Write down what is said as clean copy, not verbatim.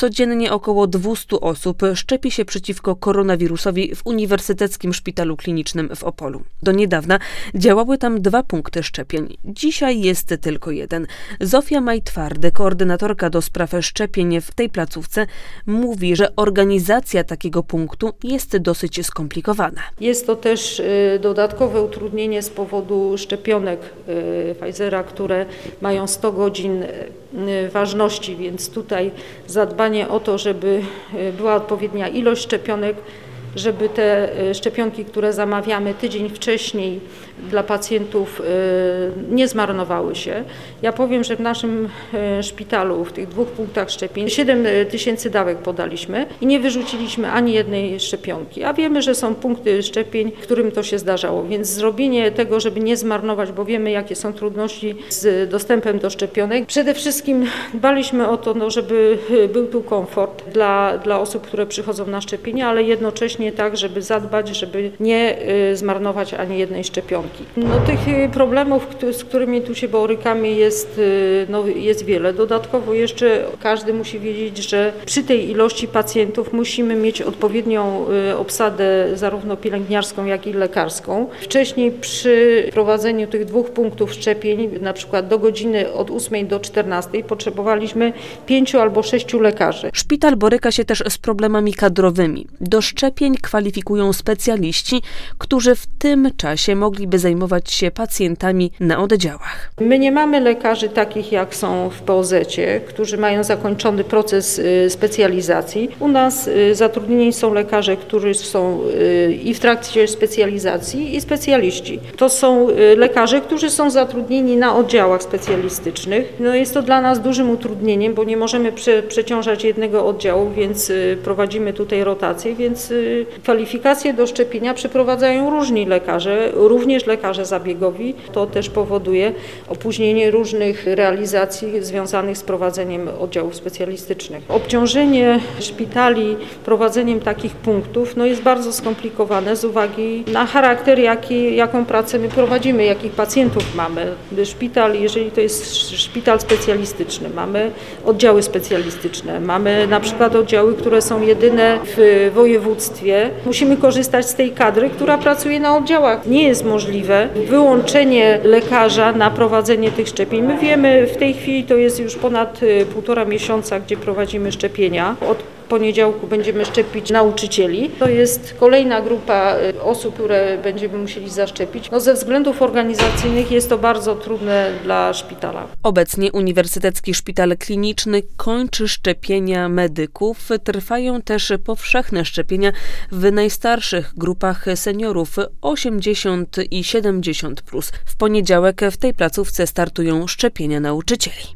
Codziennie około 200 osób szczepi się przeciwko koronawirusowi w Uniwersyteckim Szpitalu Klinicznym w Opolu. Do niedawna działały tam 2 punkty szczepień. Dzisiaj jest tylko jeden. Zofia Maj-Twardy, koordynatorka do spraw szczepień w tej placówce, mówi, że organizacja takiego punktu jest dosyć skomplikowana. Jest to też dodatkowe utrudnienie z powodu szczepionek Pfizera, które mają 100 godzin ważności, więc tutaj zadbanie o to, żeby była odpowiednia ilość szczepionek, żeby te szczepionki, które zamawiamy tydzień wcześniej dla pacjentów, nie zmarnowały się. Ja powiem, że w naszym szpitalu, w tych 2 punktach szczepień, 7 000 dawek podaliśmy i nie wyrzuciliśmy ani jednej szczepionki. A wiemy, że są punkty szczepień, którym to się zdarzało, więc zrobienie tego, żeby nie zmarnować, bo wiemy, jakie są trudności z dostępem do szczepionek. Przede wszystkim dbaliśmy o to, żeby był tu komfort dla osób, które przychodzą na szczepienia, ale jednocześnie tak, żeby zadbać, żeby nie zmarnować ani jednej szczepionki. Tych problemów, z którymi tu się borykamy, jest wiele. Dodatkowo jeszcze każdy musi wiedzieć, że przy tej ilości pacjentów musimy mieć odpowiednią obsadę zarówno pielęgniarską, jak i lekarską. Wcześniej przy prowadzeniu tych 2 punktów szczepień, na przykład do godziny od 8 do 14 potrzebowaliśmy 5 albo 6 lekarzy. Szpital boryka się też z problemami kadrowymi. Do szczepień kwalifikują specjaliści, którzy w tym czasie mogliby zajmować się pacjentami na oddziałach. My nie mamy lekarzy takich, jak są w POZ-cie, którzy mają zakończony proces specjalizacji. U nas zatrudnieni są lekarze, którzy są i w trakcie specjalizacji, i specjaliści. To są lekarze, którzy są zatrudnieni na oddziałach specjalistycznych. Jest to dla nas dużym utrudnieniem, bo nie możemy przeciążać jednego oddziału, więc prowadzimy tutaj rotację, więc kwalifikacje do szczepienia przeprowadzają różni lekarze, również lekarze zabiegowi. To też powoduje opóźnienie różnych realizacji związanych z prowadzeniem oddziałów specjalistycznych. Obciążenie szpitali prowadzeniem takich punktów jest bardzo skomplikowane z uwagi na charakter, jaką pracę my prowadzimy, jakich pacjentów mamy. Szpital, jeżeli to jest szpital specjalistyczny, mamy oddziały specjalistyczne, mamy na przykład oddziały, które są jedyne w województwie. Musimy korzystać z tej kadry, która pracuje na oddziałach. Nie jest możliwe wyłączenie lekarza na prowadzenie tych szczepień. My wiemy, w tej chwili to jest już ponad 1,5 miesiąca, gdzie prowadzimy szczepienia. Od poniedziałku będziemy szczepić nauczycieli. To jest kolejna grupa osób, które będziemy musieli zaszczepić. Ze względów organizacyjnych jest to bardzo trudne dla szpitala. Obecnie Uniwersytecki Szpital Kliniczny kończy szczepienia medyków. Trwają też powszechne szczepienia w najstarszych grupach seniorów 80 i 70+. W poniedziałek w tej placówce startują szczepienia nauczycieli.